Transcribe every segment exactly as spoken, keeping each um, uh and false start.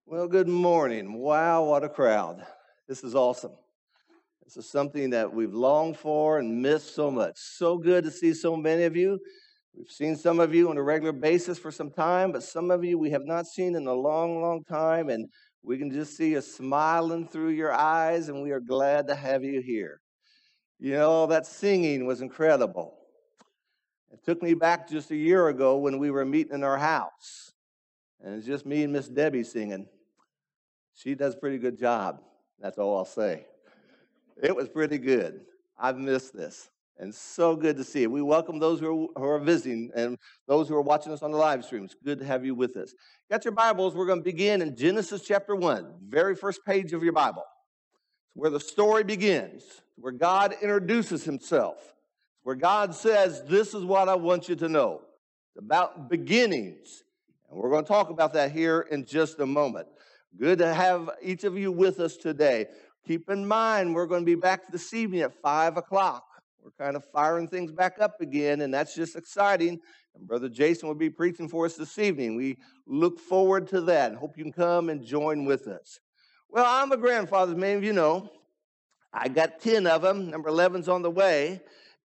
Well, good morning. Wow, what a crowd. This is awesome. This is something that we've longed for and missed so much. So good to see so many of you. We've seen some of you on a regular basis for some time, but some of you we have not seen in a long, long time, and we can just see you smiling through your eyes, and we are glad to have you here. You know, that singing was incredible. It took me back just a year ago when we were meeting in our house, and it's just me and Miss Debbie singing. She does a pretty good job. That's all I'll say. It was pretty good. I've missed this. And so good to see you. We welcome those who are, who are visiting and those who are watching us on the live stream. It's good to have you with us. Got your Bibles. We're going to begin in Genesis chapter one, very first page of your Bible. It's where the story begins, where God introduces himself, where God says, this is what I want you to know. It's about beginnings. And we're going to talk about that here in just a moment. Good to have each of you with us today. Keep in mind, we're going to be back this evening at five o'clock. We're kind of firing things back up again, and that's just exciting. And Brother Jason will be preaching for us this evening. We look forward to that and hope you can come and join with us. Well, I'm a grandfather, as many of you know. I got ten of them. Number eleven's on the way.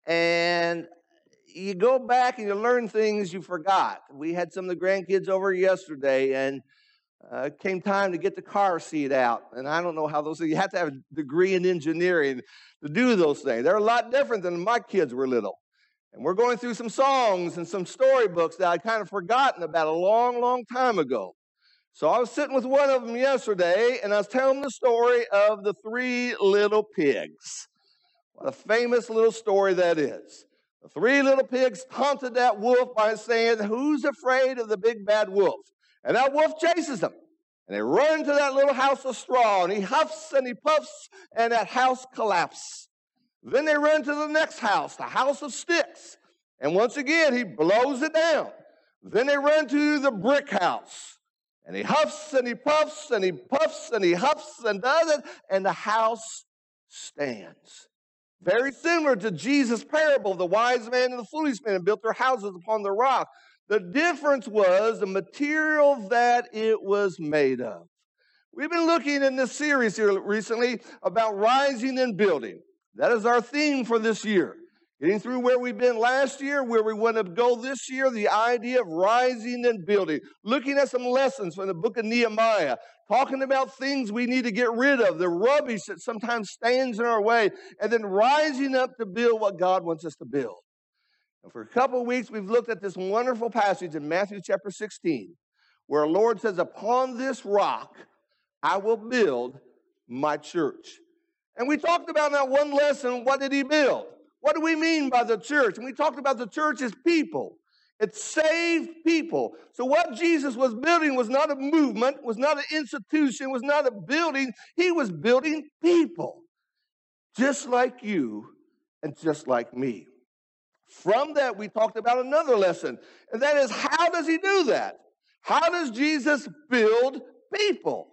And you go back and you learn things you forgot. We had some of the grandkids over yesterday, and Uh, it came time to get the car seat out, and I don't know how those things, you have to have a degree in engineering to do those things. They're a lot different than my kids were little. And we're going through some songs and some storybooks that I'd kind of forgotten about a long, long time ago. So I was sitting with one of them yesterday, and I was telling the story of the three little pigs. What a famous little story that is. The three little pigs taunted that wolf by saying, who's afraid of the big bad wolf? And that wolf chases them. And they run to that little house of straw. And he huffs and he puffs. And that house collapses. Then they run to the next house, the house of sticks. And once again, he blows it down. Then they run to the brick house. And he huffs and he puffs and he puffs and he huffs and does it. And the house stands. Very similar to Jesus' parable of the wise man and the foolish man, and built their houses upon the rock. The difference was the material that it was made of. We've been looking in this series here recently about rising and building. That is our theme for this year. Getting through where we've been last year, where we want to go this year, the idea of rising and building. Looking at some lessons from the book of Nehemiah. Talking about things we need to get rid of, the rubbish that sometimes stands in our way. And then rising up to build what God wants us to build. And for a couple of weeks, we've looked at this wonderful passage in Matthew chapter sixteen, where our Lord says, upon this rock, I will build my church. And we talked about in that one lesson, what did he build? What do we mean by the church? And we talked about the church as people. It's saved people. So what Jesus was building was not a movement, was not an institution, was not a building. He was building people, just like you and just like me. From that, we talked about another lesson, and that is, how does he do that? How does Jesus build people?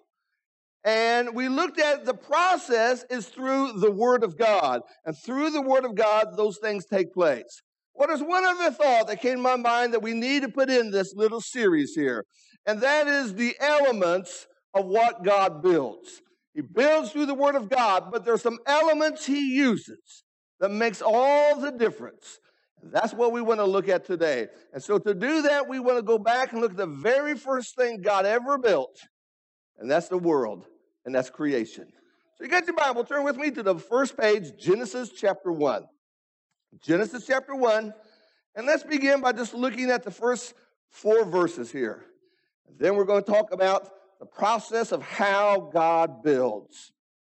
And we looked at the process is through the Word of God, and through the Word of God, those things take place. Well, there's one other thought that came to my mind that we need to put in this little series here, and that is the elements of what God builds. He builds through the Word of God, but there's some elements he uses that makes all the difference. That's what we want to look at today. And so to do that, we want to go back and look at the very first thing God ever built, and that's the world, and that's creation. So you got your Bible, turn with me to the first page, Genesis chapter one. Genesis chapter one, and let's begin by just looking at the first four verses here. And then we're going to talk about the process of how God builds.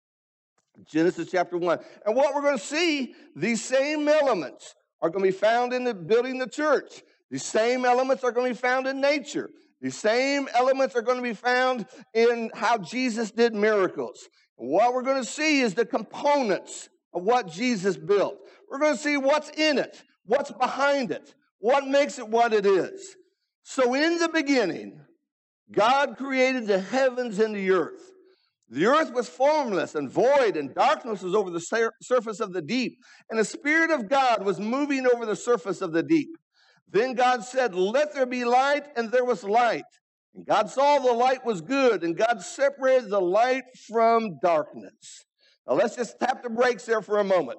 Genesis chapter one. And what we're going to see, these same elements are going to be found in the building the church. These same elements are going to be found in nature. These same elements are going to be found in how Jesus did miracles. And what we're going to see is the components of what Jesus built. We're going to see what's in it, what's behind it, what makes it what it is. So in the beginning, God created the heavens and the earth. The earth was formless and void, and darkness was over the sur- surface of the deep. And the Spirit of God was moving over the surface of the deep. Then God said, let there be light, and there was light. And God saw the light was good, and God separated the light from darkness. Now let's just tap the brakes there for a moment.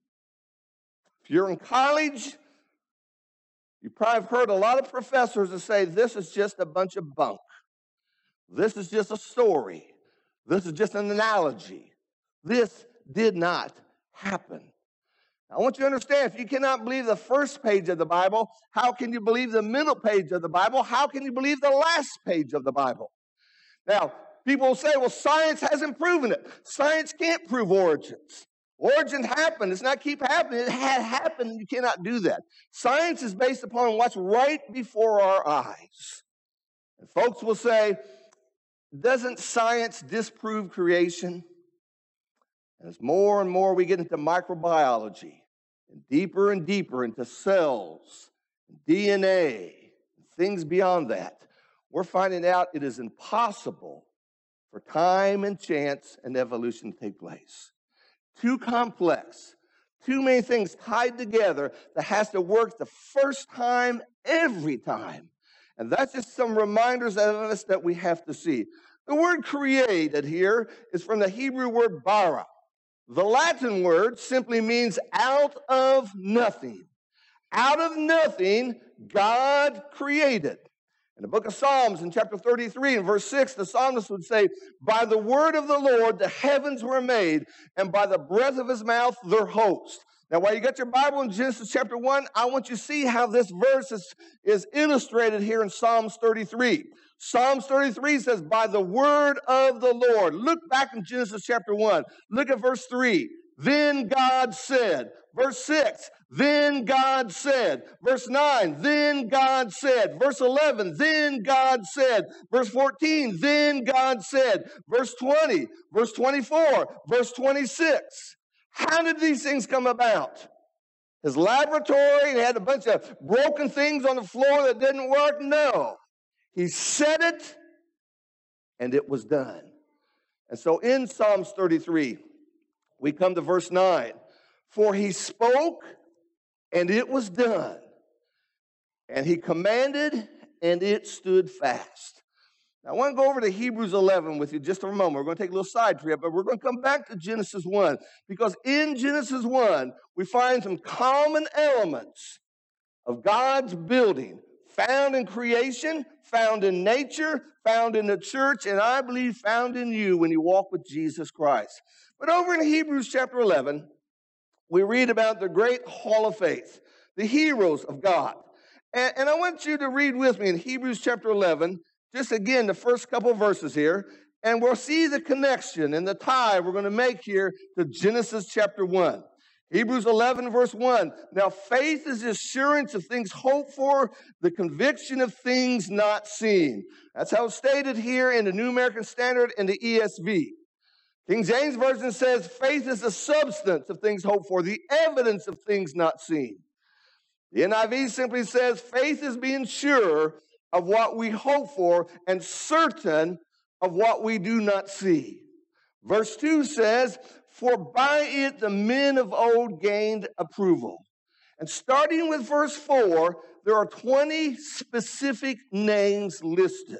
If you're in college, you probably have heard a lot of professors that say this is just a bunch of bunk. This is just a story. This is just an analogy. This did not happen. I want you to understand, if you cannot believe the first page of the Bible, how can you believe the middle page of the Bible? How can you believe the last page of the Bible? Now, people will say, well, science hasn't proven it. Science can't prove origins. Origins happened. It's not keep happening. It had happened. You cannot do that. Science is based upon what's right before our eyes. And folks will say, doesn't science disprove creation? As more and more we get into microbiology, and deeper and deeper into cells, D N A, and things beyond that, we're finding out it is impossible for time and chance and evolution to take place. Too complex, too many things tied together that has to work the first time, every time. And that's just some reminders of us that we have to see. The word created here is from the Hebrew word bara. The Latin word simply means out of nothing. Out of nothing, God created. In the book of Psalms, in chapter thirty-three, and verse six, the psalmist would say, by the word of the Lord, the heavens were made, and by the breath of his mouth, their host. Now, while you got your Bible in Genesis chapter one, I want you to see how this verse is, is illustrated here in Psalms thirty-three. Psalms thirty-three says, by the word of the Lord. Look back in Genesis chapter one. Look at verse three. Then God said. Verse six. Then God said. Verse nine. Then God said. Verse eleven. Then God said. Verse fourteen. Then God said. Verse twenty. Verse twenty-four. Verse twenty-six. How did these things come about? His laboratory, he had a bunch of broken things on the floor that didn't work? No. He said it, and it was done. And so in Psalms thirty-three, we come to verse nine. For he spoke, and it was done. And he commanded, and it stood fast. Now, I want to go over to Hebrews eleven with you just for a moment. We're going to take a little side trip, but we're going to come back to Genesis one. Because in Genesis one, we find some common elements of God's building found in creation, found in nature, found in the church, and I believe found in you when you walk with Jesus Christ. But over in Hebrews chapter eleven, we read about the great hall of faith, the heroes of God. And, and I want you to read with me in Hebrews chapter eleven, just again, the first couple verses here, and we'll see the connection and the tie we're going to make here to Genesis chapter one. Hebrews eleven, verse one. Now, faith is the assurance of things hoped for, the conviction of things not seen. That's how it's stated here in the New American Standard and the E S V. King James Version says, faith is the substance of things hoped for, the evidence of things not seen. The N I V simply says, faith is being sure of what we hope for and certain of what we do not see. Verse two says, for by it the men of old gained approval. And starting with verse four, there are twenty specific names listed.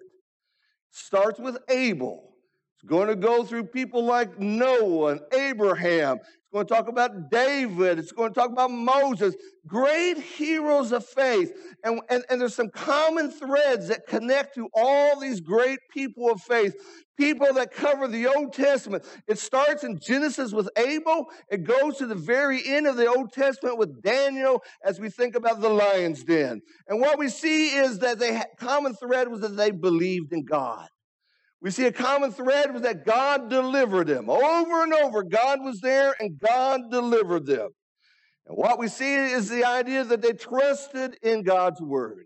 Starts with Abel. It's going to go through people like Noah and Abraham. It's going to talk about David. It's going to talk about Moses. Great heroes of faith. And, and, and there's some common threads that connect to all these great people of faith. People that cover the Old Testament. It starts in Genesis with Abel. It goes to the very end of the Old Testament with Daniel as we think about the lion's den. And what we see is that the common thread was that they believed in God. We see a common thread was that God delivered them. Over and over, God was there and God delivered them. And what we see is the idea that they trusted in God's word.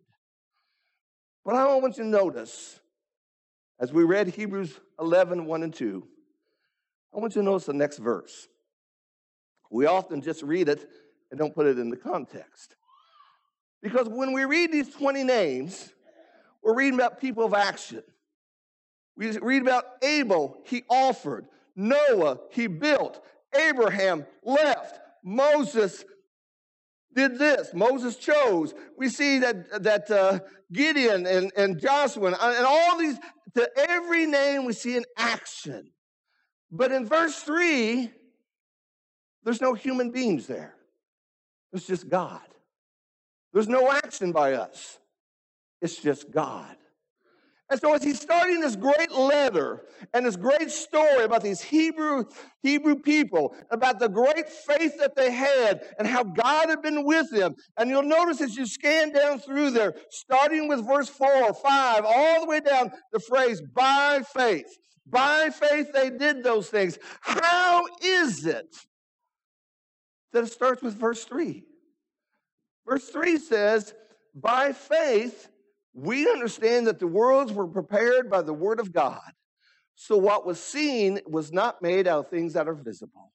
But I want you to notice, as we read Hebrews eleven, one and two, I want you to notice the next verse. We often just read it and don't put it in the context. Because when we read these twenty names, we're reading about people of action. We read about Abel, he offered. Noah, he built. Abraham left. Moses did this. Moses chose. We see that, that uh, Gideon and, and Joshua and, and all these, to every name we see an action. But in verse three, there's no human beings there. It's just God. There's no action by us. It's just God. And so as he's starting this great letter and this great story about these Hebrew, Hebrew people, about the great faith that they had and how God had been with them. And you'll notice as you scan down through there, starting with verse four, five, all the way down the phrase, by faith. By faith they did those things. How is it that it starts with verse three? Verse three says, by faith, we understand that the worlds were prepared by the word of God. So what was seen was not made out of things that are visible.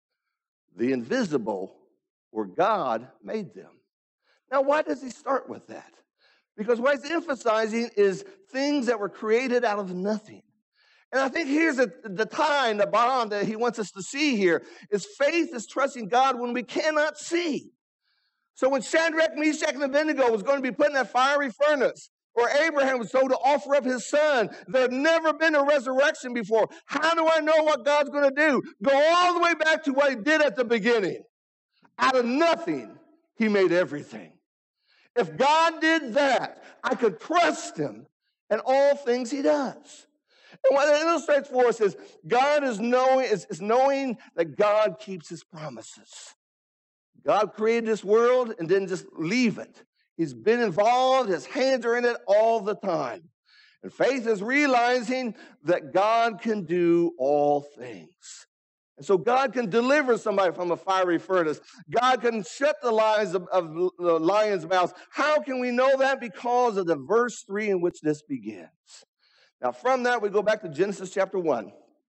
The invisible were God made them. Now, why does he start with that? Because what he's emphasizing is things that were created out of nothing. And I think here's the, the tie and the bond that he wants us to see here is faith is trusting God when we cannot see. So when Shadrach, Meshach, and Abednego was going to be put in that fiery furnace, or Abraham was told to offer up his son, there had never been a resurrection before. How do I know what God's going to do? Go all the way back to what he did at the beginning. Out of nothing, he made everything. If God did that, I could trust him in all things he does. And what it illustrates for us is God is knowing, is, is knowing that God keeps his promises. God created this world and didn't just leave it. He's been involved. His hands are in it all the time. And faith is realizing that God can do all things. And so God can deliver somebody from a fiery furnace. God can shut the lions of, of the lion's mouth. How can we know that? Because of the verse three in which this begins. Now from that, we go back to Genesis chapter one.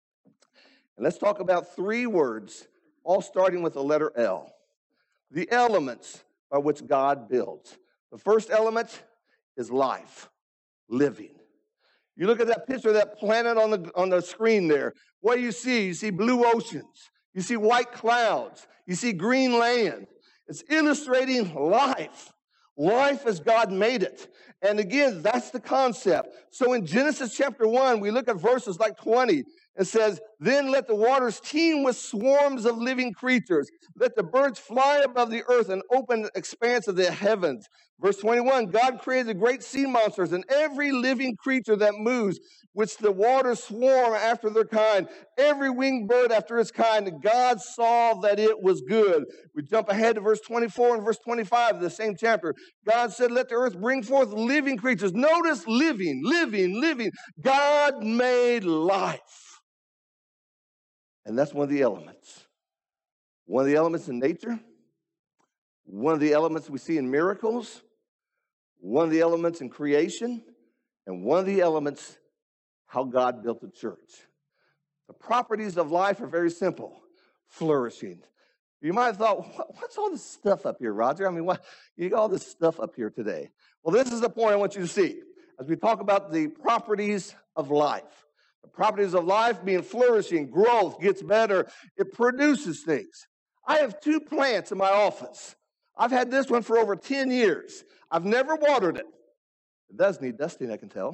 And let's talk about three words, all starting with the letter L. The elements by which God builds. The first element is life, living. You look at that picture of that planet on the, on the screen there. What do you see? You see blue oceans. You see white clouds. You see green land. It's illustrating life. Life as God made it. And again, that's the concept. So in Genesis chapter one, we look at verses like twenty. It says, then let the waters teem with swarms of living creatures. Let the birds fly above the earth and open expanse of the heavens. Verse twenty-one, God created the great sea monsters and every living creature that moves, which the waters swarm after their kind, every winged bird after its kind. And God saw that it was good. We jump ahead to verse twenty-four and verse twenty-five of the same chapter. God said, let the earth bring forth living creatures. Notice living, living, living. God made life. And that's one of the elements. One of the elements in nature. One of the elements we see in miracles. One of the elements in creation. And one of the elements, how God built the church. The properties of life are very simple. Flourishing. You might have thought, what's all this stuff up here, Roger? I mean, what, you got all this stuff up here today. Well, this is the point I want you to see. As we talk about the properties of life. The properties of life being flourishing, growth, gets better. It produces things. I have two plants in my office. I've had this one for over ten years. I've never watered it. It does need dusting, I can tell.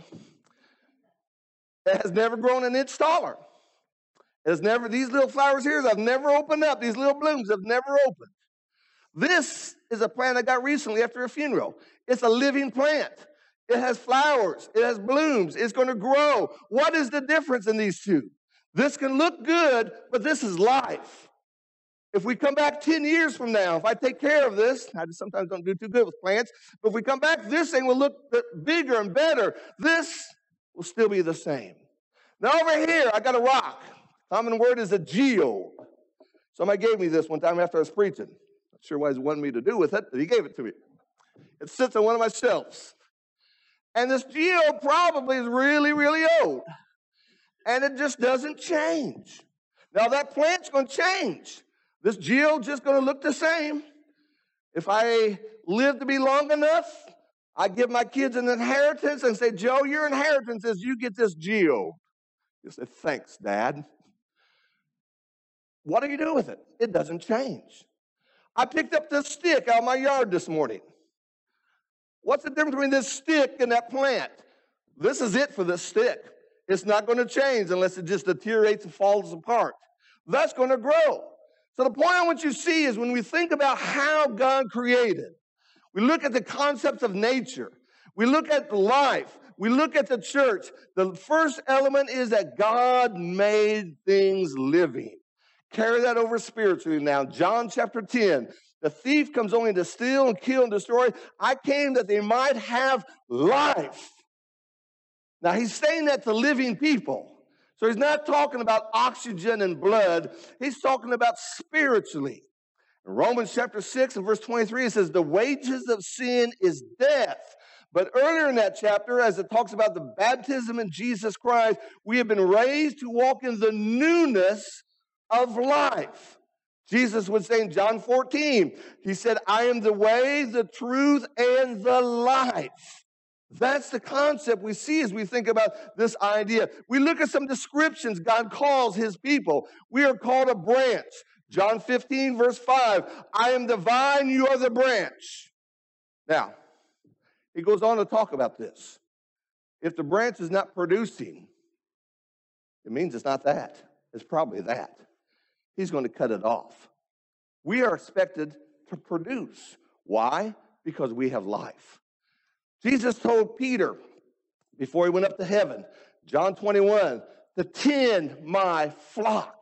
It has never grown an inch taller. It has never, these little flowers here have never opened up. These little blooms have never opened. This is a plant I got recently after a funeral. It's a living plant. It has flowers. It has blooms. It's going to grow. What is the difference in these two? This can look good, but this is life. If we come back ten years from now, if I take care of this, I just sometimes don't do too good with plants, but if we come back, this thing will look bigger and better. This will still be the same. Now over here, I got a rock. Common word is a geode. Somebody gave me this one time after I was preaching. Not sure what he wanted me to do with it, but he gave it to me. It sits on one of my shelves. And this geode probably is really, really old. And it just doesn't change. Now that plant's going to change. This geode's just going to look the same. If I live to be long enough, I give my kids an inheritance and say, Joe, your inheritance is you get this geode. You say, thanks, Dad. What do you do with it? It doesn't change. I picked up this stick out of my yard this morning. What's the difference between this stick and that plant? This is it for this stick. It's not going to change unless it just deteriorates and falls apart. That's going to grow. So the point I want you to see is when we think about how God created, we look at the concepts of nature, we look at life, we look at the church, the first element is that God made things living. Carry that over spiritually now. John chapter ten, the thief comes only to steal and kill and destroy. I came that they might have life. Now he's saying that to living people. So he's not talking about oxygen and blood. He's talking about spiritually. In Romans chapter six and verse twenty-three, it says, the wages of sin is death. But earlier in that chapter, as it talks about the baptism in Jesus Christ, we have been raised to walk in the newness of life. Jesus would say in John fourteen, he said, I am the way, the truth, and the life. That's the concept we see as we think about this idea. We look at some descriptions God calls his people. We are called a branch. John fifteen, verse five, I am the vine, you are the branch. Now, he goes on to talk about this. If the branch is not producing, it means it's not that. It's probably that. He's going to cut it off. We are expected to produce. Why? Because we have life. Jesus told Peter before he went up to heaven, John twenty-one, to tend my flock,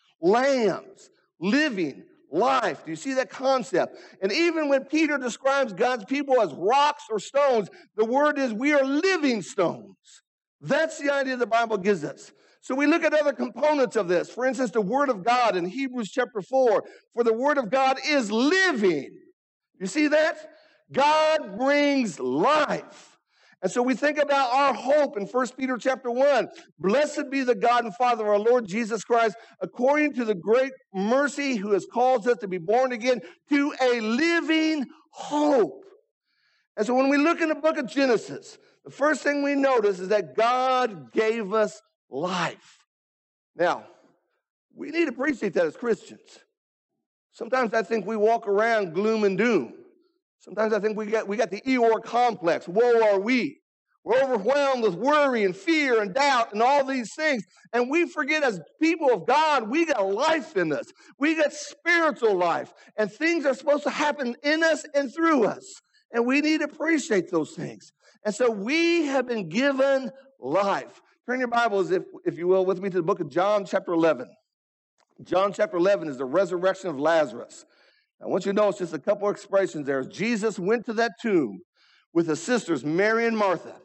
lambs, living life. Do you see that concept? And even when Peter describes God's people as rocks or stones, the word is we are living stones. That's the idea the Bible gives us. So we look at other components of this. For instance, the Word of God in Hebrews chapter four. For the Word of God is living. You see that? God brings life. And so we think about our hope in First Peter chapter one. Blessed be the God and Father of our Lord Jesus Christ, according to the great mercy who has caused us to be born again to a living hope. And so when we look in the book of Genesis, the first thing we notice is that God gave us life. Now, we need to appreciate that as Christians. Sometimes I think we walk around gloom and doom. Sometimes I think we got, we got the Eeyore complex. Woe are we. We're overwhelmed with worry and fear and doubt and all these things. And we forget as people of God, we got life in us. We got spiritual life. And things are supposed to happen in us and through us. And we need to appreciate those things. And so we have been given life. Turn your Bibles, if, if you will, with me to the book of John chapter eleven. John chapter eleven is the resurrection of Lazarus. I want you to notice just a couple of expressions there. Jesus went to that tomb with his sisters, Mary and Martha.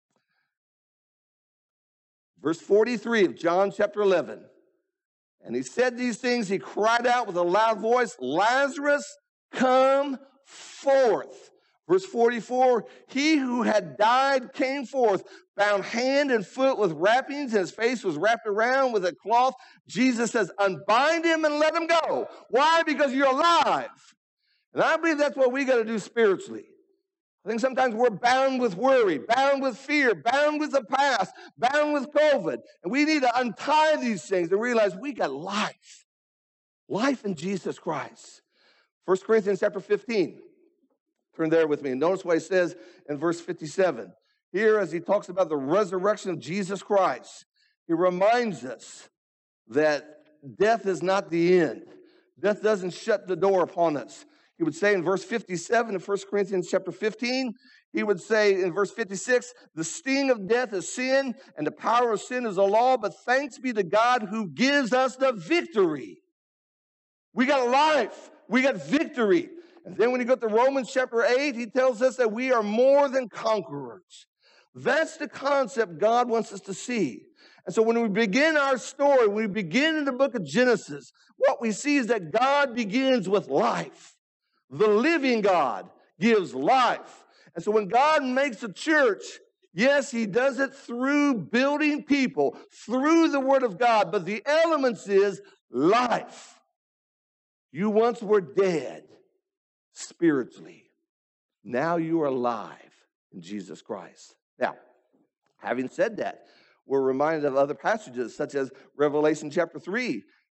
Verse forty-three of John chapter eleven. And he said these things, he cried out with a loud voice, Lazarus, come forth. Verse forty-four, he who had died came forth, bound hand and foot with wrappings, and his face was wrapped around with a cloth. Jesus says, unbind him and let him go. Why? Because you're alive. And I believe that's what we got to do spiritually. I think sometimes we're bound with worry, bound with fear, bound with the past, bound with COVID. And we need to untie these things and realize we got life. Life in Jesus Christ. First Corinthians chapter fifteen. Turn there with me. And notice what he says in verse fifty-seven. Here, as he talks about the resurrection of Jesus Christ, he reminds us that death is not the end. Death doesn't shut the door upon us. He would say in verse fifty-seven of First Corinthians chapter fifteen, he would say in verse fifty-six, the sting of death is sin, and the power of sin is the law, but thanks be to God who gives us the victory. We got life. We got victory. And then when you go to Romans chapter eight, he tells us that we are more than conquerors. That's the concept God wants us to see. And so when we begin our story, when we begin in the book of Genesis, what we see is that God begins with life. The living God gives life. And so when God makes a church, yes, he does it through building people, through the word of God, but the elements is life. You once were dead spiritually. Now you are alive in Jesus Christ. Now, having said that, we're reminded of other passages such as Revelation chapter three.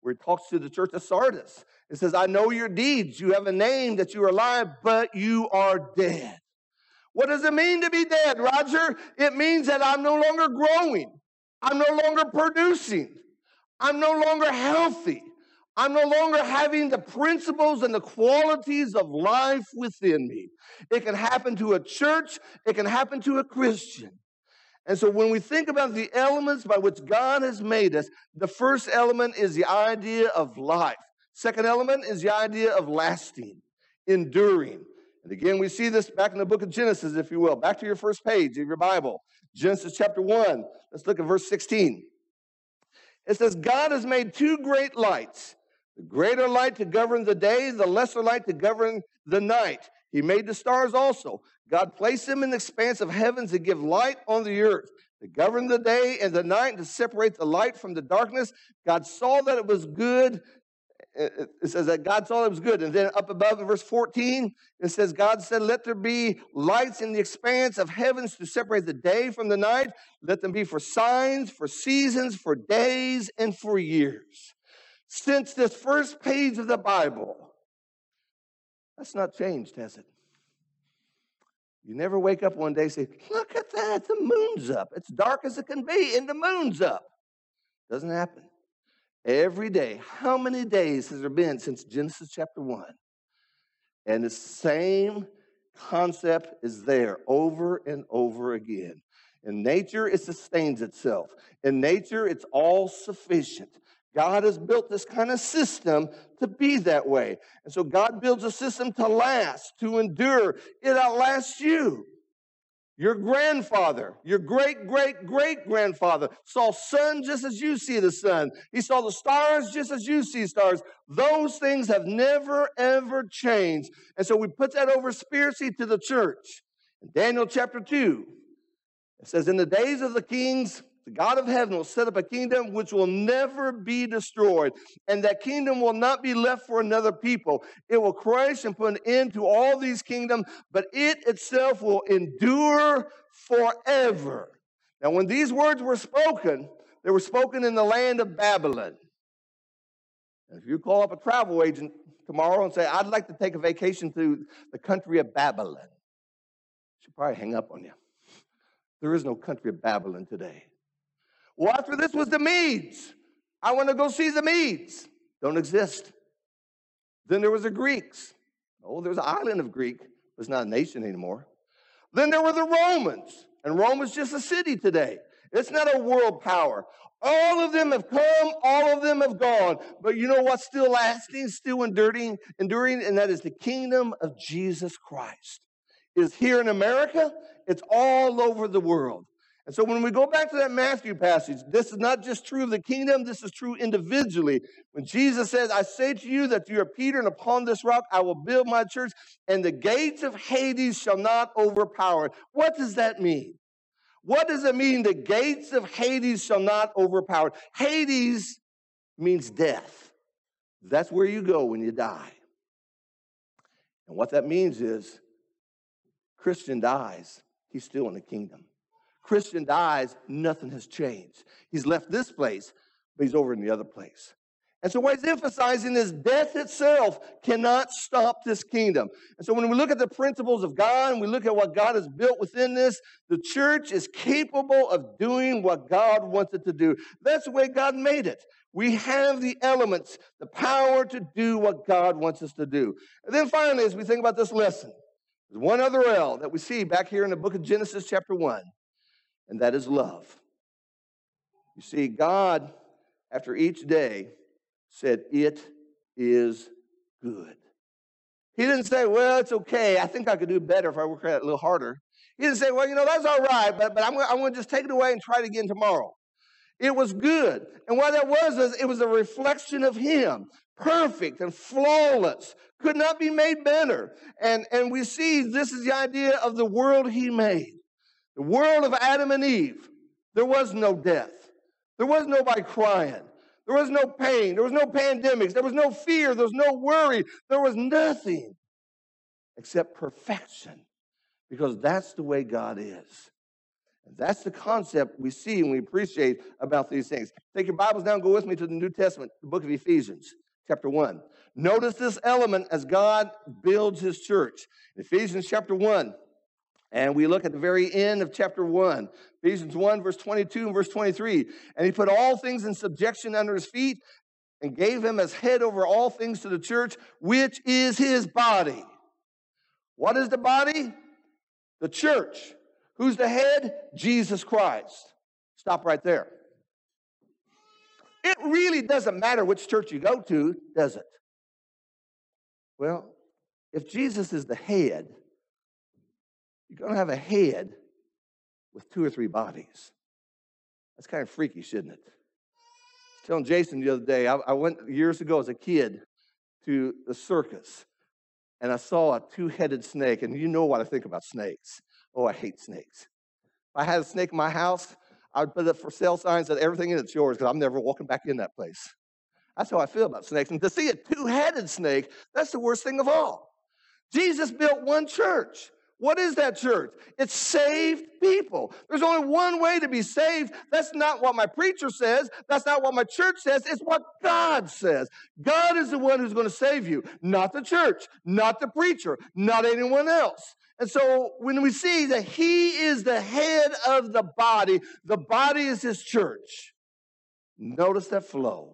where he talks to the church of Sardis. It says, I know your deeds. You have a name that you are alive, but you are dead. What does it mean to be dead, Roger? It means that I'm no longer growing. I'm no longer producing. I'm no longer healthy. I'm no longer having the principles and the qualities of life within me. It can happen to a church. It can happen to a Christian. And so when we think about the elements by which God has made us, the first element is the idea of life. Second element is the idea of lasting, enduring. And again, we see this back in the book of Genesis, if you will. Back to your first page of your Bible. Genesis chapter one. Let's look at verse sixteen. It says, God has made two great lights, the greater light to govern the day, the lesser light to govern the night. He made the stars also. God placed them in the expanse of heavens to give light on the earth, to govern the day and the night, and to separate the light from the darkness. God saw that it was good. It says that God saw it was good. And then up above in verse fourteen, it says, God said, let there be lights in the expanse of heavens to separate the day from the night. Let them be for signs, for seasons, for days, and for years. Since this first page of the Bible, that's not changed, has it? You never wake up one day and say, look at that, the moon's up. It's dark as it can be, and the moon's up. Doesn't happen. Every day. How many days has there been since Genesis chapter one? And the same concept is there over and over again. In nature, it sustains itself. In nature, it's all sufficient. God has built this kind of system to be that way. And so God builds a system to last, to endure. It outlasts you. Your grandfather, your great-great-great-grandfather saw sun just as you see the sun. He saw the stars just as you see stars. Those things have never, ever changed. And so we put that over spiritually to the church. In Daniel chapter two, it says, in the days of the kings, the God of heaven will set up a kingdom which will never be destroyed. And that kingdom will not be left for another people. It will crush and put an end to all these kingdoms, but it itself will endure forever. Now, when these words were spoken, they were spoken in the land of Babylon. If you call up a travel agent tomorrow and say, I'd like to take a vacation to the country of Babylon, she'll probably hang up on you. There is no country of Babylon today. Well, after this was the Medes. I want to go see the Medes. Don't exist. Then there was the Greeks. Oh, there's an island of Greek, but it's not a nation anymore. Then there were the Romans, and Rome is just a city today. It's not a world power. All of them have come, all of them have gone. But you know what's still lasting, still enduring, enduring, and that is the kingdom of Jesus Christ. It is here in America. It's all over the world. And so when we go back to that Matthew passage, this is not just true of the kingdom, this is true individually. When Jesus says, I say to you that you are Peter, and upon this rock I will build my church, and the gates of Hades shall not overpower it. What does that mean? What does it mean, the gates of Hades shall not overpower it? Hades means death. That's where you go when you die. And what that means is, Christian dies, he's still in the kingdom. Christian dies, nothing has changed. He's left this place, but he's over in the other place. And so what he's emphasizing is death itself cannot stop this kingdom. And so when we look at the principles of God and we look at what God has built within this, the church is capable of doing what God wants it to do. That's the way God made it. We have the elements, the power to do what God wants us to do. And then finally, as we think about this lesson, there's one other L that we see back here in the book of Genesis chapter one. And that is love. You see, God, after each day, said, it is good. He didn't say, well, it's okay. I think I could do better if I work at it a little harder. He didn't say, well, you know, that's all right, but, but I'm, I'm going to just take it away and try it again tomorrow. It was good. And what that was, is it was a reflection of him. Perfect and flawless. Could not be made better. And, and we see this is the idea of the world he made. The world of Adam and Eve, there was no death. There was nobody crying. There was no pain. There was no pandemics. There was no fear. There was no worry. There was nothing except perfection, because that's the way God is. And that's the concept we see and we appreciate about these things. Take your Bibles now and go with me to the New Testament, the book of Ephesians, chapter one. Notice this element as God builds his church. Ephesians chapter one. And we look at the very end of chapter one, Ephesians one, verse twenty-two and verse twenty-three. And he put all things in subjection under his feet and gave him as head over all things to the church, which is his body. What is the body? The church. Who's the head? Jesus Christ. Stop right there. It really doesn't matter which church you go to, does it? Well, if Jesus is the head, you're going to have a head with two or three bodies. That's kind of freaky, shouldn't it? I was telling Jason the other day, I, I went years ago as a kid to the circus, and I saw a two-headed snake, and you know what I think about snakes. Oh, I hate snakes. If I had a snake in my house, I would put up for sale signs that everything in it's yours because I'm never walking back in that place. That's how I feel about snakes. And to see a two-headed snake, that's the worst thing of all. Jesus built one church. What is that church? It's saved people. There's only one way to be saved. That's not what my preacher says. That's not what my church says. It's what God says. God is the one who's going to save you, not the church, not the preacher, not anyone else. And so when we see that he is the head of the body, the body is his church. Notice that flow.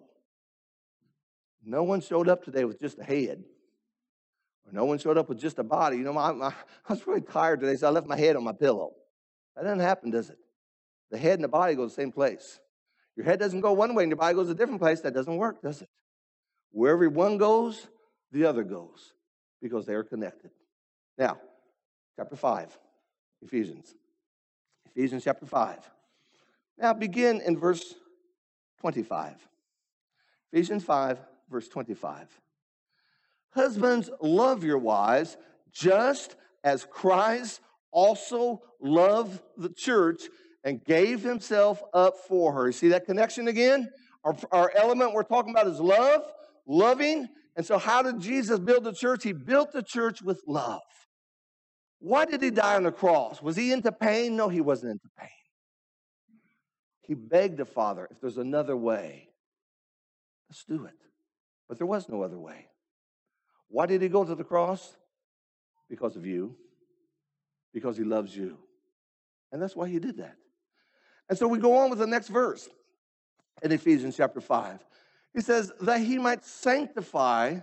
No one showed up today with just a head. Or no one showed up with just a body. You know, my, my, I was really tired today, so I left my head on my pillow. That doesn't happen, does it? The head and the body go to the same place. Your head doesn't go one way and your body goes a different place. That doesn't work, does it? Wherever one goes, the other goes, because they are connected. Now, chapter five, Ephesians. Ephesians chapter five. Now, begin in verse twenty-five. Ephesians five, verse twenty-five. Husbands, love your wives, just as Christ also loved the church and gave himself up for her. You see that connection again? Our, our element we're talking about is love, loving. And so how did Jesus build the church? He built the church with love. Why did he die on the cross? Was he into pain? No, he wasn't into pain. He begged the Father, if there's another way, let's do it. But there was no other way. Why did he go to the cross? Because of you. Because he loves you. And that's why he did that. And so we go on with the next verse in Ephesians chapter five. He says, that he might sanctify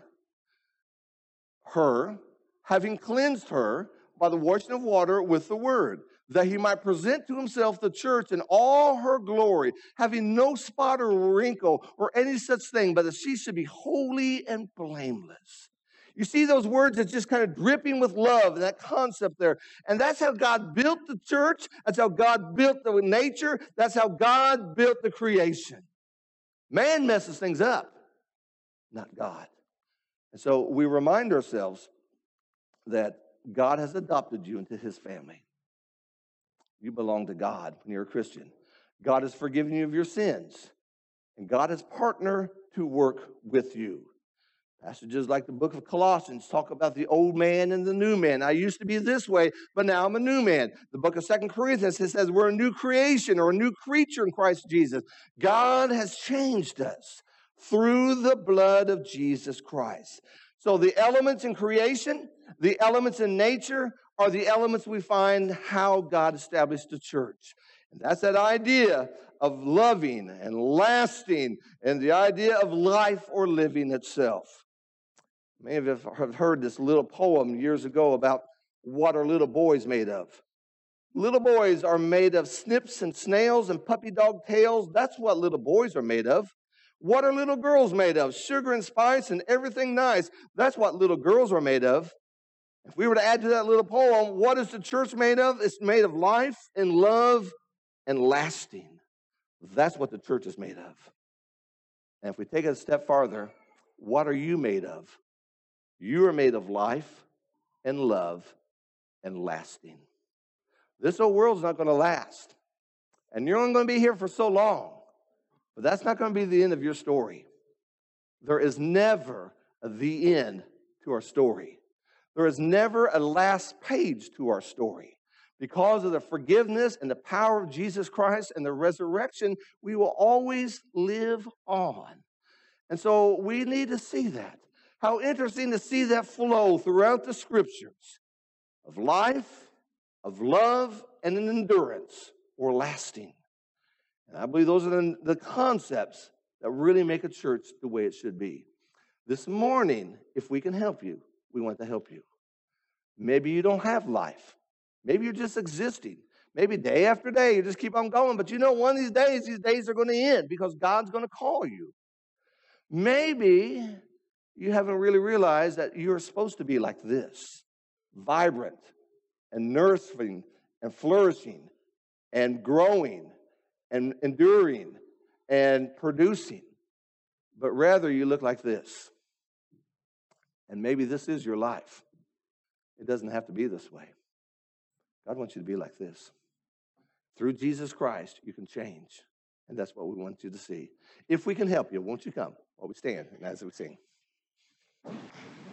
her, having cleansed her by the washing of water with the word, that he might present to himself the church in all her glory, having no spot or wrinkle or any such thing, but that she should be holy and blameless. You see those words that's just kind of dripping with love and that concept there. And that's how God built the church. That's how God built the nature. That's how God built the creation. Man messes things up, not God. And so we remind ourselves that God has adopted you into his family. You belong to God when you're a Christian. God has forgiven you of your sins. And God has partnered to work with you. Passages like the book of Colossians talk about the old man and the new man. I used to be this way, but now I'm a new man. The book of Second Corinthians, it says we're a new creation or a new creature in Christ Jesus. God has changed us through the blood of Jesus Christ. So the elements in creation, the elements in nature, are the elements we find how God established the church. And that's that idea of loving and lasting and the idea of life or living itself. Many of you have heard this little poem years ago about what are little boys made of. Little boys are made of snips and snails and puppy dog tails. That's what little boys are made of. What are little girls made of? Sugar and spice and everything nice. That's what little girls are made of. If we were to add to that little poem, what is the church made of? It's made of life and love and lasting. That's what the church is made of. And if we take it a step farther, what are you made of? You are made of life and love and lasting. This old world's not going to last. And you're only going to be here for so long. But that's not going to be the end of your story. There is never the end to our story. There is never a last page to our story. Because of the forgiveness and the power of Jesus Christ and the resurrection, we will always live on. And so we need to see that. How interesting to see that flow throughout the scriptures of life, of love, and an endurance or lasting. And I believe those are the, the concepts that really make a church the way it should be. This morning, if we can help you, we want to help you. Maybe you don't have life. Maybe you're just existing. Maybe day after day, you just keep on going. But you know, one of these days, these days are going to end because God's going to call you. Maybe you haven't really realized that you're supposed to be like this, vibrant and nursing and flourishing and growing and enduring and producing. But rather, you look like this. And maybe this is your life. It doesn't have to be this way. God wants you to be like this. Through Jesus Christ, you can change. And that's what we want you to see. If we can help you, won't you come while we stand and as we sing?